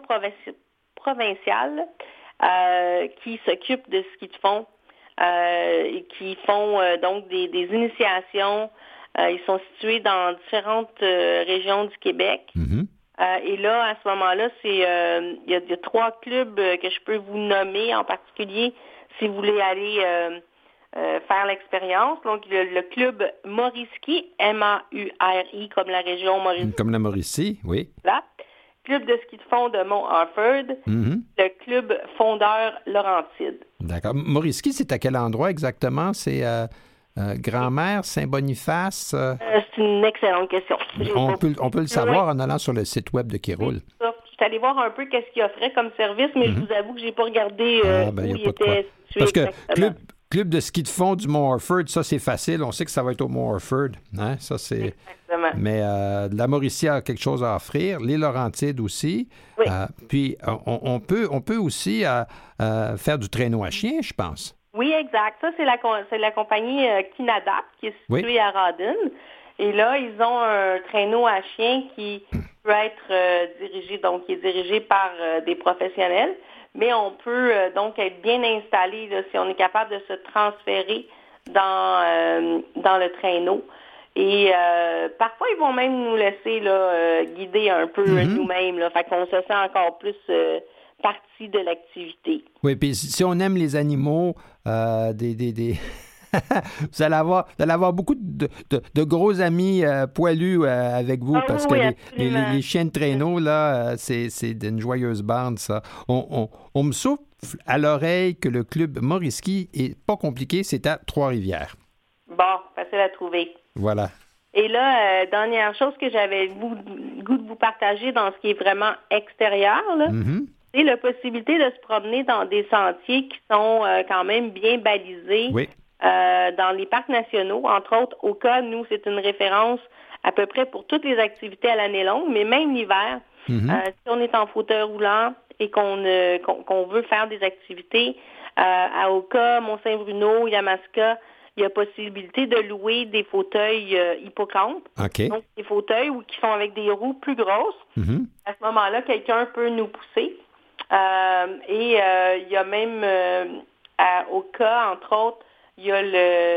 provinciale qui s'occupe de ski de fond et qui font donc des initiations. Ils sont situés dans différentes régions du Québec. Et là, à ce moment-là, il y a 3 clubs que je peux vous nommer en particulier si vous voulez aller faire l'expérience. Donc, le club Mauricie, M-A-U-R-I, comme la région Mauricie. Comme la Mauricie, oui. Là. Club de ski de fond de Mont-Harford. Le club Fondeur Laurentide. D'accord. Mauricie, c'est à quel endroit exactement? C'est Grand-Mère, Saint-Boniface? C'est une excellente question. On peut le savoir en allant sur le site web de Kéroul. Je suis allée voir un peu qu'est-ce qu'il offrait comme service, mais je vous avoue que je n'ai pas regardé où il était situé. Parce que exactement. Club de ski de fond du Mont-Harford, ça, c'est facile. On sait que ça va être au Mont-Harford. Hein? Ça, c'est... Exactement. Mais la Mauricie a quelque chose à offrir. Les Laurentides aussi. Oui. Puis, on peut aussi faire du traîneau à chien, je pense. Oui, exact. Ça, c'est la compagnie Kinadapt qui est située à Rawdon. Et là, ils ont un traîneau à chien qui peut être dirigé, donc qui est dirigé par des professionnels. Mais on peut donc être bien installé là, si on est capable de se transférer dans le traîneau. Et parfois, ils vont même nous laisser là, guider un peu nous-mêmes. Là, fait qu'on se sent encore plus partie de l'activité. Oui, puis si on aime les animaux, vous allez avoir beaucoup de gros amis poilus avec vous, parce que les chiens de traîneau, là, c'est d'une joyeuse bande, ça. On me souffle à l'oreille que le club Mauricie est pas compliqué, c'est à Trois-Rivières. Bon, facile à trouver. Voilà. Et là, dernière chose que j'avais le goût de vous partager dans ce qui est vraiment extérieur, là, c'est la possibilité de se promener dans des sentiers qui sont quand même bien balisés. Oui. Dans les parcs nationaux, entre autres, au cas, nous, c'est une référence à peu près pour toutes les activités à l'année longue, mais même l'hiver, si on est en fauteuil roulant et qu'on veut faire des activités, à Oka, Mont-Saint-Bruno, Yamaska, il y a possibilité de louer des fauteuils hippocampes. Okay. Donc, des fauteuils qui sont avec des roues plus grosses. À ce moment-là, quelqu'un peut nous pousser. Et il y a même à Oka, entre autres, il y a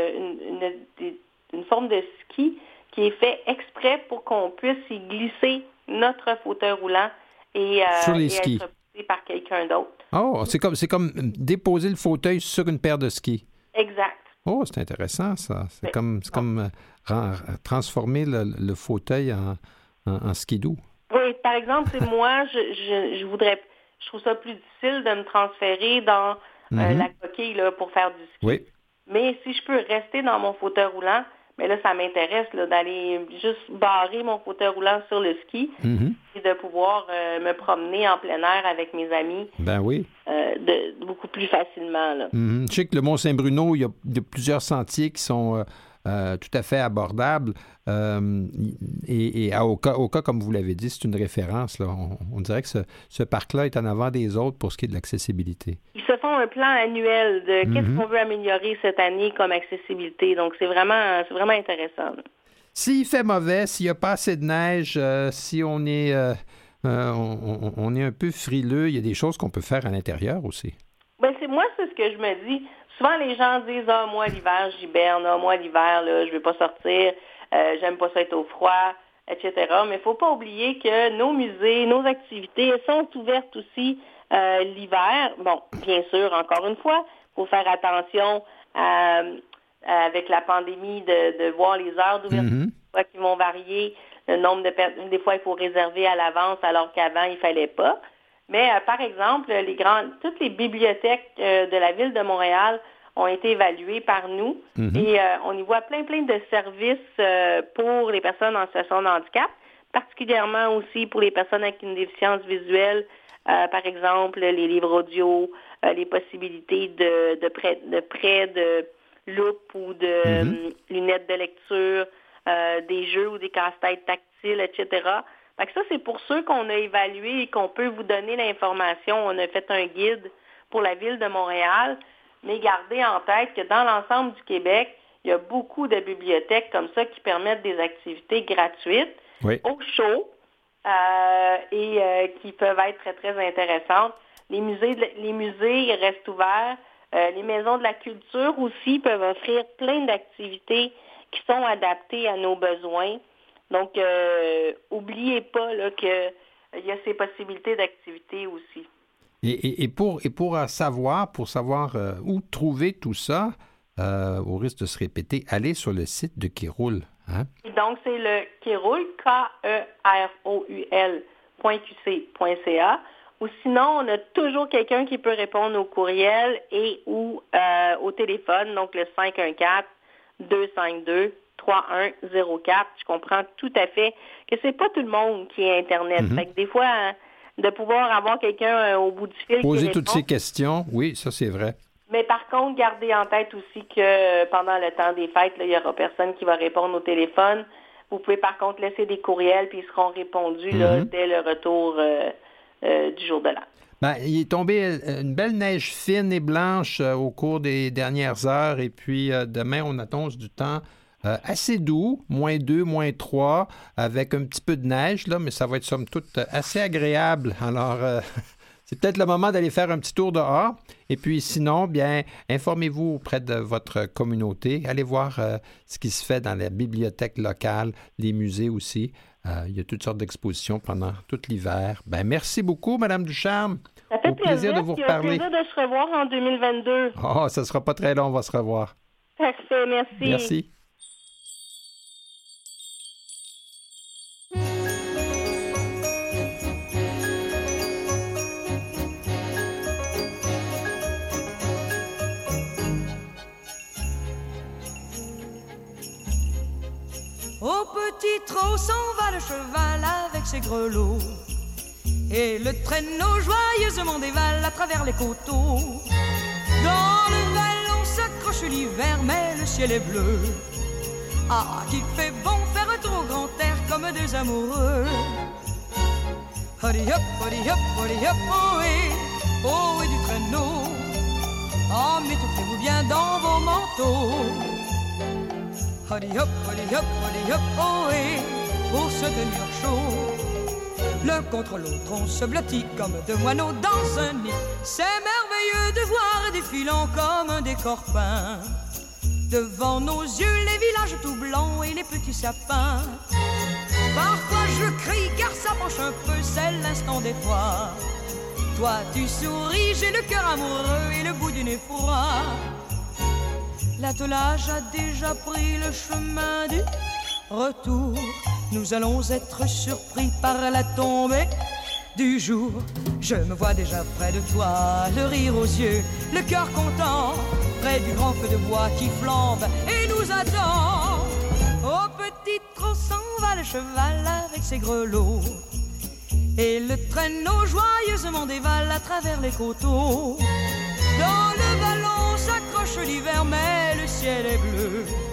une forme de ski qui est fait exprès pour qu'on puisse y glisser notre fauteuil roulant et être poussé par quelqu'un d'autre. Oh, c'est comme déposer le fauteuil sur une paire de skis. Exact. Oh, c'est intéressant, ça. C'est comme transformer le fauteuil en skidoo. Oui, par exemple, moi, je trouve ça plus difficile de me transférer dans la coquille là, pour faire du ski. Oui. Mais si je peux rester dans mon fauteuil roulant, mais là, ça m'intéresse là, d'aller juste barrer mon fauteuil roulant sur le ski et de pouvoir me promener en plein air avec mes amis. Ben oui. Beaucoup plus facilement. Là. Je sais que le Mont-Saint-Bruno, il y a plusieurs sentiers qui sont tout à fait abordable. Et au cas, comme vous l'avez dit, c'est une référence. Là. On dirait que ce parc-là est en avant des autres pour ce qui est de l'accessibilité. Ils se font un plan annuel de qu'est-ce qu'on veut améliorer cette année comme accessibilité. Donc, c'est vraiment intéressant. S'il fait mauvais, s'il n'y a pas assez de neige, si on est un peu frileux, il y a des choses qu'on peut faire à l'intérieur aussi. Ben, c'est ce que je me dis. Souvent, les gens disent « Ah, moi, l'hiver, j'hiberne. Ah, moi, l'hiver, là, je ne veux pas sortir. J'aime pas ça être au froid, etc. » Mais il ne faut pas oublier que nos musées, nos activités sont ouvertes aussi l'hiver. Bon, bien sûr, encore une fois, il faut faire attention avec la pandémie de voir les heures d'ouverture qui vont varier. Le nombre de personnes, des fois, il faut réserver à l'avance alors qu'avant, il ne fallait pas. Mais, par exemple, toutes les bibliothèques de la Ville de Montréal ont été évaluées par nous et on y voit plein de services pour les personnes en situation de handicap, particulièrement aussi pour les personnes avec une déficience visuelle, par exemple, les livres audio, les possibilités de prêt de loupe ou de lunettes de lecture, des jeux ou des casse-têtes tactiles, etc. Fait que ça, c'est pour ceux qu'on a évalués et qu'on peut vous donner l'information. On a fait un guide pour la Ville de Montréal, mais gardez en tête que dans l'ensemble du Québec, il y a beaucoup de bibliothèques comme ça qui permettent des activités gratuites au chaud et qui peuvent être très, très intéressantes. Les musées restent ouverts. Les maisons de la culture aussi peuvent offrir plein d'activités qui sont adaptées à nos besoins. Donc, oubliez pas là, qu'il y a ces possibilités d'activité aussi. Et pour savoir où trouver tout ça, au risque de se répéter, allez sur le site de Kéroul. Hein? Et donc, c'est le Kéroul, KEROUL.qc.ca. Ou sinon, on a toujours quelqu'un qui peut répondre au courriel et ou au téléphone, donc le 514-252-3104. Je comprends tout à fait que c'est pas tout le monde qui est Internet. Fait que des fois, de pouvoir avoir quelqu'un au bout du fil poser qui toutes ces questions, oui, ça c'est vrai. Mais par contre, gardez en tête aussi que pendant le temps des fêtes, là, il n'y aura personne qui va répondre au téléphone. Vous pouvez par contre laisser des courriels puis ils seront répondus là, dès le retour du jour de l'an. Ben, il est tombé une belle neige fine et blanche au cours des dernières heures et puis demain, on annonce du temps assez doux, -2, -3, avec un petit peu de neige, là, mais ça va être somme toute assez agréable. Alors, c'est peut-être le moment d'aller faire un petit tour dehors. Et puis sinon, bien, informez-vous auprès de votre communauté. Allez voir ce qui se fait dans les bibliothèques locales, les musées aussi. Il y a toutes sortes d'expositions pendant tout l'hiver. Ben, merci beaucoup, Mme Ducharme. Ça fait plaisir de vous reparler. Ça fait plaisir de se revoir en 2022. Oh, ça ne sera pas très long, on va se revoir. Parfait, merci. Merci. Au petit trot s'en va le cheval avec ses grelots, et le traîneau joyeusement dévale à travers les coteaux. Dans le vallon s'accroche l'hiver, mais le ciel est bleu. Ah, qu'il fait bon faire un tour au grand air comme deux amoureux. Hurry up, oh, et du traîneau. Emmétouffez-vous bien dans vos manteaux. Hurry up, oh, et pour se tenir chaud. L'un contre l'autre, on se blottit comme deux moineaux dans un nid. C'est merveilleux de voir défilant comme un décor peint. Devant nos yeux, les villages tout blancs et les petits sapins. Parfois je crie car ça penche un peu, c'est l'instant des fois. Toi tu souris, j'ai le cœur amoureux et le bout du nez froid. L'attelage a déjà pris le chemin du retour. Nous allons être surpris par la tombée du jour. Je me vois déjà près de toi, le rire aux yeux, le cœur content, près du grand feu de bois qui flambe et nous attend. Au petit trot s'en va le cheval avec ses grelots, et le traîneau joyeusement dévale à travers les coteaux. Dans le vallon s'accroche l'hiver, mais le ciel est bleu.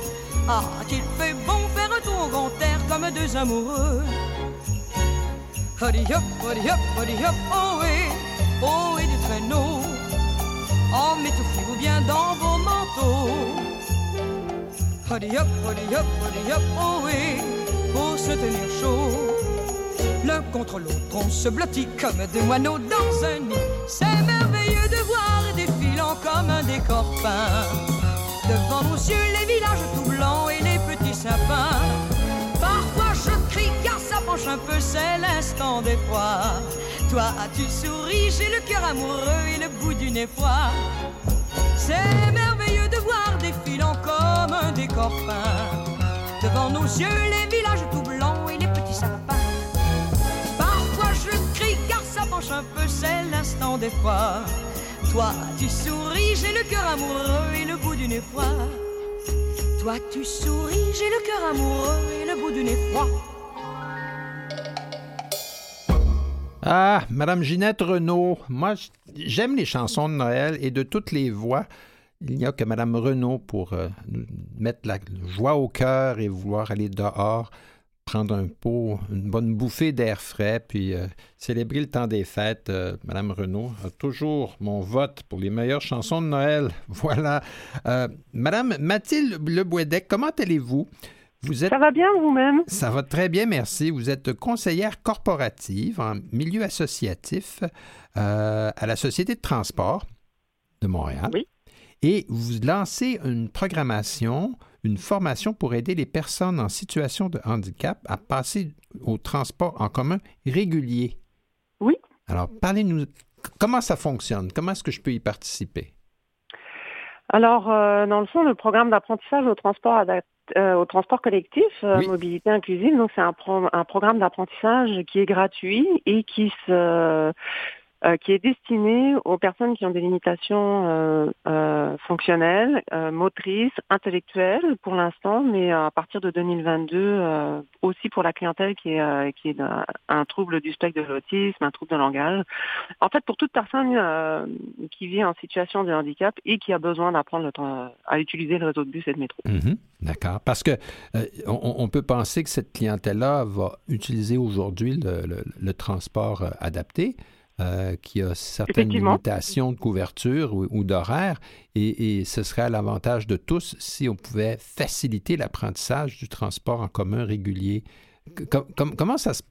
Ah, qu'il fait bon faire un tour au grand air comme deux amoureux. Hurry up, oh oui du traîneau. Oh, m'étouffez-vous bien dans vos manteaux. Hurry up, oh oui, pour se tenir chaud. L'un contre l'autre, on se blottit comme deux moineaux dans un nid. C'est merveilleux de voir défilant comme un décor peint. Devant nos yeux, les villages tout blancs et les petits sapins. Parfois je crie car ça penche un peu, c'est l'instant d'effroi. Toi, tu souris, j'ai le cœur amoureux et le bout du nez froid. C'est merveilleux de voir défilant comme un décor peint. Devant nos yeux, les villages tout blancs et les petits sapins. Parfois je crie car ça penche un peu, c'est l'instant d'effroi. Toi, tu souris, j'ai le cœur amoureux et le bout du nez froid. Toi, tu souris, j'ai le cœur amoureux et le bout du nez froid. Ah, Madame Ginette Renault, moi, j'aime les chansons de Noël et de toutes les voix, il n'y a que Madame Renault pour nous mettre la joie au cœur et vouloir aller dehors, prendre un pot, une bonne bouffée d'air frais, puis célébrer le temps des fêtes. Madame Renault a toujours mon vote pour les meilleures chansons de Noël. Voilà. Madame Mathilde Lebouedec, comment allez-vous? Ça va bien vous-même? Ça va très bien, merci. Vous êtes conseillère corporative en milieu associatif à la Société de transport de Montréal. Oui. Et vous lancez une programmation, une formation pour aider les personnes en situation de handicap à passer au transport en commun régulier. Oui. Alors, parlez-nous, comment ça fonctionne? Comment est-ce que je peux y participer? Alors, dans le fond, le programme d'apprentissage au transport collectif, Oui. Mobilité inclusive, donc c'est un programme d'apprentissage qui est gratuit et qui est destiné aux personnes qui ont des limitations fonctionnelles, motrices, intellectuelles pour l'instant, mais à partir de 2022 aussi pour la clientèle qui est un trouble du spectre de l'autisme, un trouble de langage. En fait, pour toute personne qui vit en situation de handicap et qui a besoin d'apprendre à utiliser le réseau de bus et de métro. Mm-hmm. D'accord. Parce que on peut penser que cette clientèle-là va utiliser aujourd'hui le transport adapté. Qui a certaines limitations de couverture ou d'horaire, et ce serait à l'avantage de tous si on pouvait faciliter l'apprentissage du transport en commun régulier. Comment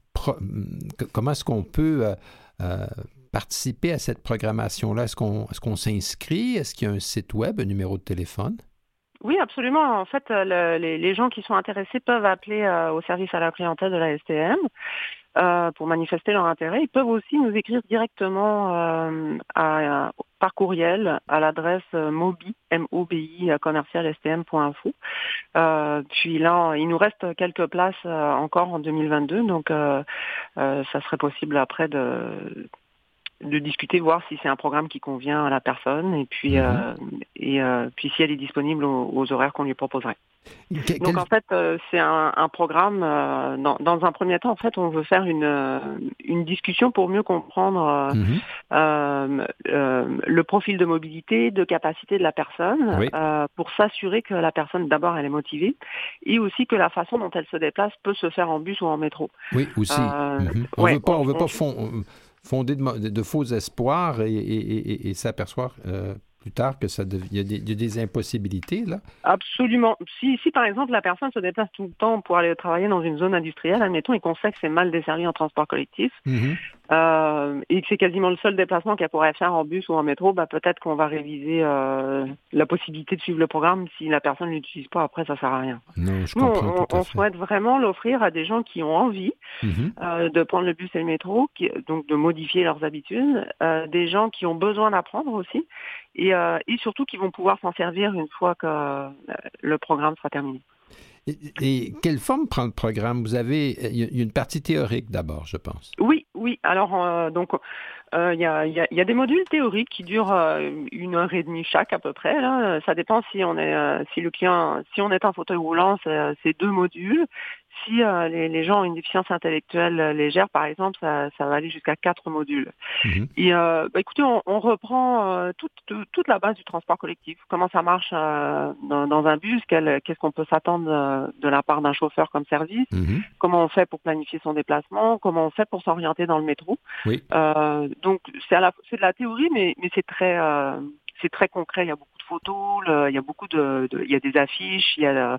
est-ce qu'on peut participer à cette programmation-là? Est-ce qu'on s'inscrit? Est-ce qu'il y a un site web, un numéro de téléphone? Oui, absolument. En fait, les gens qui sont intéressés peuvent appeler au service à la clientèle de la STM pour manifester leur intérêt. Ils peuvent aussi nous écrire directement par courriel à l'adresse mobi, M-O-B-I, commercial-stm.info. Puis là, il nous reste quelques places encore en 2022, donc ça serait possible après de discuter, voir si c'est un programme qui convient à la personne et puis puis si elle est disponible aux horaires qu'on lui proposerait. Donc en fait, c'est un programme. Dans un premier temps, en fait, on veut faire une discussion pour mieux comprendre le profil de mobilité, de capacité de la personne, oui. Pour s'assurer que la personne, d'abord, elle est motivée, et aussi que la façon dont elle se déplace peut se faire en bus ou en métro. Oui, aussi. On ne veut pas fonder de faux espoirs et s'apercevoir plus tard que il y a des impossibilités, là. Absolument. Si par exemple la personne se déplace tout le temps pour aller travailler dans une zone industrielle, admettons, et qu'on sait que c'est mal desservi en transport collectif, et que c'est quasiment le seul déplacement qu'elle pourrait faire en bus ou en métro, peut-être qu'on va réviser la possibilité de suivre le programme. Si la personne ne l'utilise pas, après, ça sert à rien. Non, je comprends tout à fait. On souhaite vraiment l'offrir à des gens qui ont envie de prendre le bus et le métro, donc de modifier leurs habitudes, des gens qui ont besoin d'apprendre aussi, et surtout qui vont pouvoir s'en servir une fois que le programme sera terminé. Et quelle forme prend le programme? Il y a une partie théorique d'abord, je pense. Oui. Alors, Il y a des modules théoriques qui durent 1h30 chaque à peu près. Là. Ça dépend si on est en fauteuil roulant, c'est 2 modules. Si les gens ont une déficience intellectuelle légère, par exemple, ça va aller jusqu'à 4 modules. Et écoutez, on reprend toute la base du transport collectif. Comment ça marche dans un bus, qu'est-ce qu'on peut s'attendre de la part d'un chauffeur comme service, comment on fait pour planifier son déplacement, comment on fait pour s'orienter dans le métro. Oui. Donc c'est de la théorie, mais c'est très concret. Il y a beaucoup de photos, il y a des affiches, il y a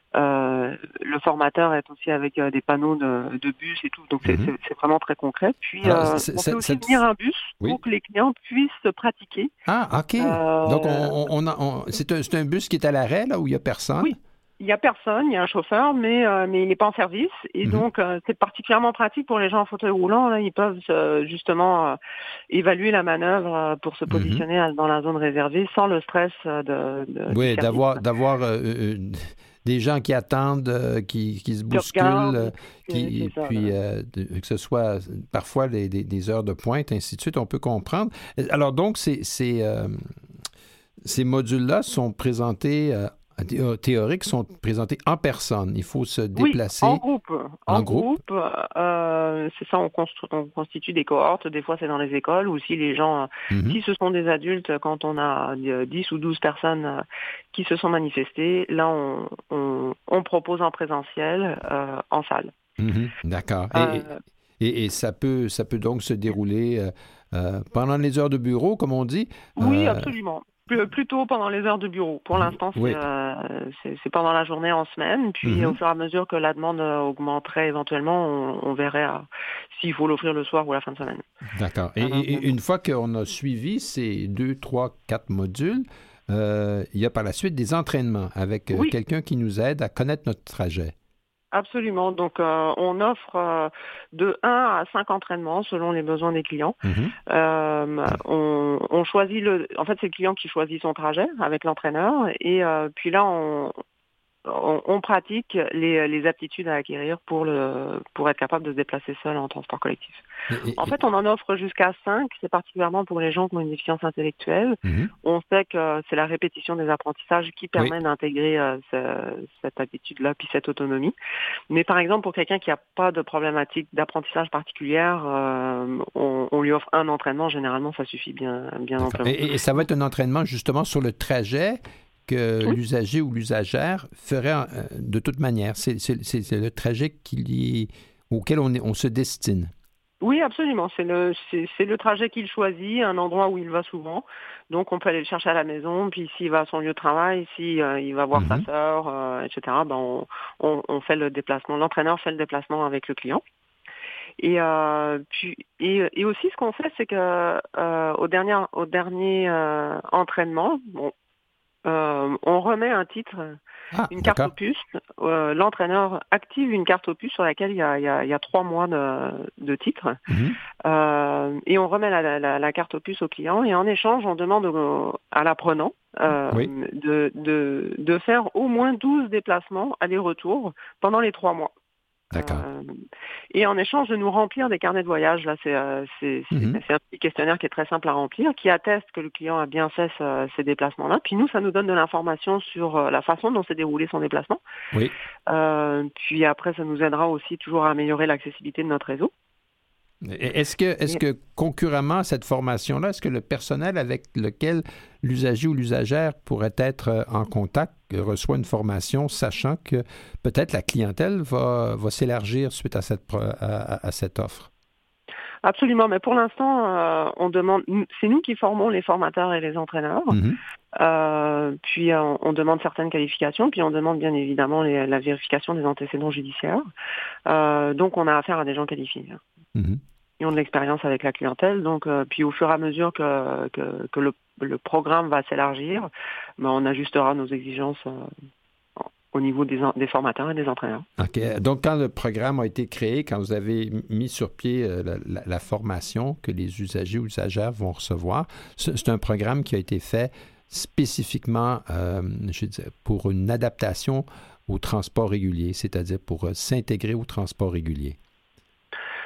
le formateur est aussi avec des panneaux de bus et tout, donc c'est vraiment très concret. Puis on peut aussi tenir un bus pour que les clients puissent pratiquer. Ah, ok. Donc c'est un bus qui est à l'arrêt là où il y a personne. Oui. Il n'y a personne, il y a un chauffeur, mais il n'est pas en service. Et donc, c'est particulièrement pratique pour les gens en fauteuil roulant. Là, ils peuvent justement évaluer la manœuvre pour se positionner dans la zone réservée sans le stress Oui, d'avoir des gens qui attendent, qui se bousculent, que ce soit parfois des heures de pointe, ainsi de suite, on peut comprendre. Alors donc, ces modules-là sont présentés... théoriques sont présentés en personne. Il faut se déplacer. Oui, en groupe. C'est ça, on constitue des cohortes. Des fois, c'est dans les écoles ou si les gens, si ce sont des adultes, quand on a 10 ou 12 personnes qui se sont manifestées, là, on propose en présentiel, en salle. D'accord. Et ça peut donc se dérouler pendant les heures de bureau, comme on dit? Oui, absolument. Plutôt pendant les heures de bureau. Pour l'instant, c'est pendant la journée en semaine. Puis au fur et à mesure que la demande augmenterait éventuellement, on verrait s'il faut l'offrir le soir ou la fin de semaine. D'accord. Et une fois qu'on a suivi ces 2, 3, 4 modules, il y a par la suite des entraînements avec quelqu'un qui nous aide à connaître notre trajet. Absolument. Donc, on offre de 1 à 5 entraînements selon les besoins des clients. On choisit en fait, c'est le client qui choisit son trajet avec l'entraîneur. Et puis là, on pratique les aptitudes à acquérir pour être capable de se déplacer seul en transport collectif. En fait, on en offre jusqu'à 5. C'est particulièrement pour les gens qui ont une déficience intellectuelle. On sait que c'est la répétition des apprentissages qui permet d'intégrer cette attitude-là puis cette autonomie. Mais par exemple, pour quelqu'un qui n'a pas de problématique d'apprentissage particulière, on lui offre un entraînement. Généralement, ça suffit bien amplement. Et ça va être un entraînement justement sur le trajet que l'usager ou l'usagère ferait de toute manière. C'est le trajet auquel on se destine. Oui, absolument. C'est le trajet qu'il choisit, un endroit où il va souvent. Donc, on peut aller le chercher à la maison. Puis, s'il va à son lieu de travail, il va voir sa sœur, etc., on fait le déplacement. L'entraîneur fait le déplacement avec le client. Et aussi, ce qu'on fait, c'est que au dernier entraînement, on remet un titre, une carte opus. L'entraîneur active une carte opus sur laquelle il y a 3 mois de titre. Et on remet la carte opus au client. Et en échange, on demande à l'apprenant de faire au moins 12 déplacements aller-retour pendant les 3 mois. D'accord. Et en échange de nous remplir des carnets de voyage, là, c'est un petit questionnaire qui est très simple à remplir, qui atteste que le client a bien fait ces déplacements-là. Puis nous, ça nous donne de l'information sur la façon dont s'est déroulé son déplacement. Oui. Puis après, ça nous aidera aussi toujours à améliorer l'accessibilité de notre réseau. Est-ce que concurremment à cette formation-là, est-ce que le personnel avec lequel l'usager ou l'usagère pourrait être en contact reçoit une formation, sachant que peut-être la clientèle va s'élargir suite à cette offre? Absolument, mais pour l'instant, c'est nous qui formons les formateurs et les entraîneurs. Puis on demande certaines qualifications, puis on demande bien évidemment la vérification des antécédents judiciaires. Donc on a affaire à des gens qualifiés. Ils ont de l'expérience avec la clientèle, donc puis au fur et à mesure que le programme va s'élargir, on ajustera nos exigences au niveau des formateurs et des entraîneurs. OK. Donc, quand le programme a été créé, quand vous avez mis sur pied la formation que les usagers ou usagères vont recevoir, c'est un programme qui a été fait spécifiquement, pour une adaptation au transport régulier, c'est-à-dire pour s'intégrer au transport régulier.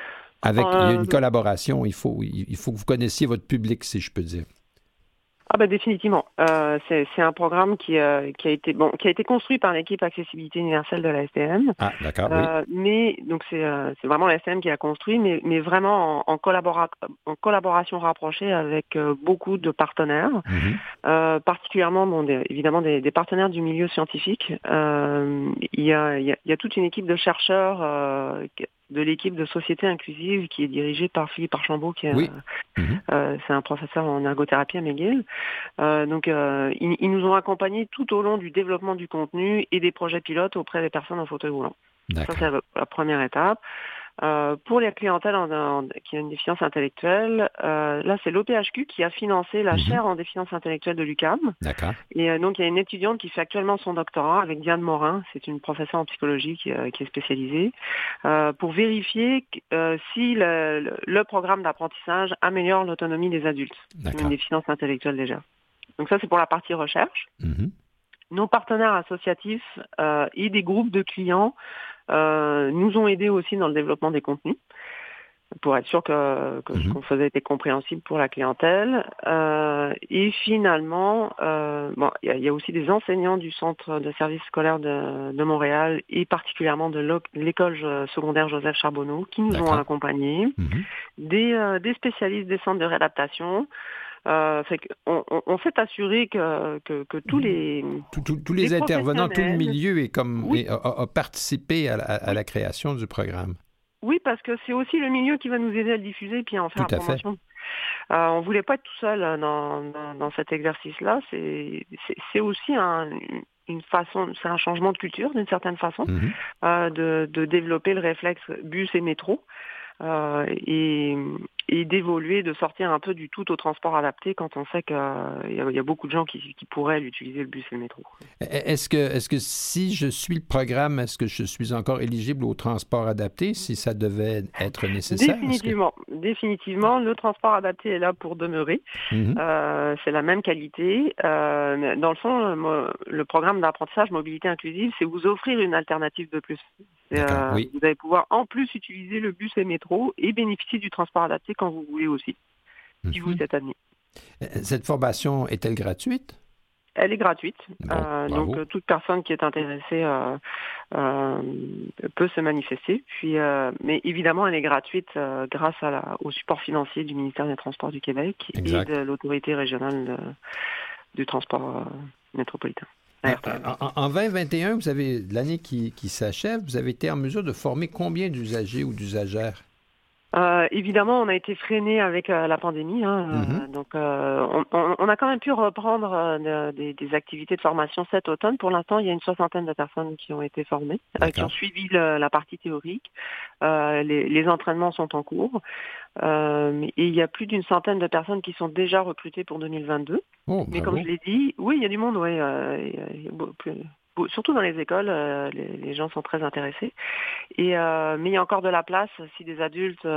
Avec une collaboration, il faut que vous connaissiez votre public, si je peux dire. Ah ben définitivement. C'est un programme qui a été construit par l'équipe Accessibilité Universelle de la STM. Ah, d'accord, oui. Mais donc c'est vraiment la STM qui l'a construit, mais vraiment en collaboration rapprochée avec beaucoup de partenaires, particulièrement évidemment des partenaires du milieu scientifique. Il y a toute une équipe de chercheurs de l'équipe de Société Inclusive qui est dirigée par Philippe Archambault, qui est c'est un professeur en ergothérapie à McGill. Ils nous ont accompagnés tout au long du développement du contenu et des projets pilotes auprès des personnes en fauteuil roulant. Ça, c'est la première étape. Pour les clientèles qui ont une déficience intellectuelle, là, c'est l'OPHQ qui a financé la chaire en déficience intellectuelle de l'UQAM. D'accord. Et donc, il y a une étudiante qui fait actuellement son doctorat avec Diane Morin, c'est une professeure en psychologie qui est spécialisée, pour vérifier si le programme d'apprentissage améliore l'autonomie des adultes qui ont une déficience intellectuelle légère. Donc ça, c'est pour la partie recherche. Nos partenaires associatifs et des groupes de clients nous ont aidés aussi dans le développement des contenus pour être sûr que ce qu'on faisait était compréhensible pour la clientèle. Et finalement, il y a aussi des enseignants du centre de services scolaires de Montréal et particulièrement de l'école secondaire Joseph Charbonneau qui nous ont accompagnés, des spécialistes des centres de réadaptation. On s'est assuré que tous les intervenants, tout le milieu a participé à la création du programme. Oui, parce que c'est aussi le milieu qui va nous aider à le diffuser et puis à en faire la promotion. On voulait pas être tout seul dans cet exercice-là. C'est aussi une façon, c'est un changement de culture d'une certaine façon, de développer le réflexe bus et métro. Et d'évoluer, de sortir un peu du tout au transport adapté quand on sait qu'il y a beaucoup de gens qui pourraient l'utiliser, le bus et le métro. Est-ce que si je suis le programme, est-ce que je suis encore éligible au transport adapté si ça devait être nécessaire? Définitivement, le transport adapté est là pour demeurer. C'est la même qualité. Dans le fond, le programme d'apprentissage mobilité inclusive, c'est vous offrir une alternative de plus. Vous allez pouvoir en plus utiliser le bus et le métro et bénéficier du transport adapté quand vous voulez aussi, si vous êtes admis. Cette formation est-elle gratuite? Elle est gratuite. Donc, toute personne qui est intéressée peut se manifester. Mais évidemment, elle est gratuite grâce au support financier du ministère des Transports du Québec et de l'autorité régionale du transport métropolitain. En 2021, vous avez l'année qui s'achève, vous avez été en mesure de former combien d'usagers ou d'usagères? Évidemment, on a été freiné avec la pandémie. Donc, on a quand même pu reprendre des activités de formation cet automne. Pour l'instant, il y a une 60aine de personnes qui ont été formées, qui ont suivi la partie théorique. Les entraînements sont en cours. Et il y a plus d'une centaine de personnes qui sont déjà recrutées pour 2022. Mais comme je l'ai dit, oui, il y a du monde. Surtout dans les écoles, les gens sont très intéressés. Mais il y a encore de la place. Si des adultes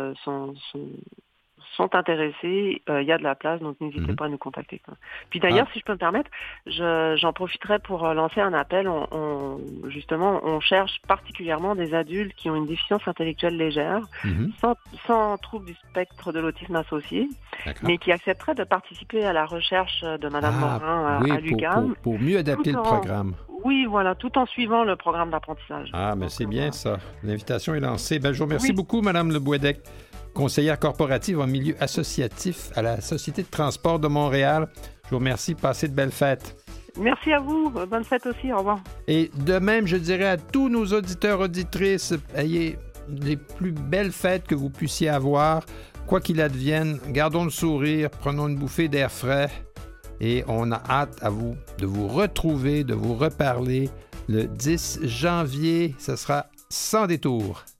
sont intéressés, il y a de la place, donc n'hésitez pas à nous contacter. Puis d'ailleurs, si je peux me permettre, j'en profiterai pour lancer un appel. On cherche particulièrement des adultes qui ont une déficience intellectuelle légère, sans trouble du spectre de l'autisme associé, mais qui accepteraient de participer à la recherche de Mme Morin à l'UQAM. Pour mieux adapter le programme. Oui, voilà, tout en suivant le programme d'apprentissage. Mais c'est bien ça. L'invitation est lancée. Je vous remercie beaucoup, Mme Lebouedec, conseillère corporative en milieu associatif à la Société de transport de Montréal. Je vous remercie. Passez de belles fêtes. Merci à vous. Bonne fête aussi. Au revoir. Et de même, je dirais à tous nos auditeurs, auditrices, ayez les plus belles fêtes que vous puissiez avoir. Quoi qu'il advienne, gardons le sourire, prenons une bouffée d'air frais et on a hâte de vous retrouver, de vous reparler le 10 janvier. Ce sera sans détour.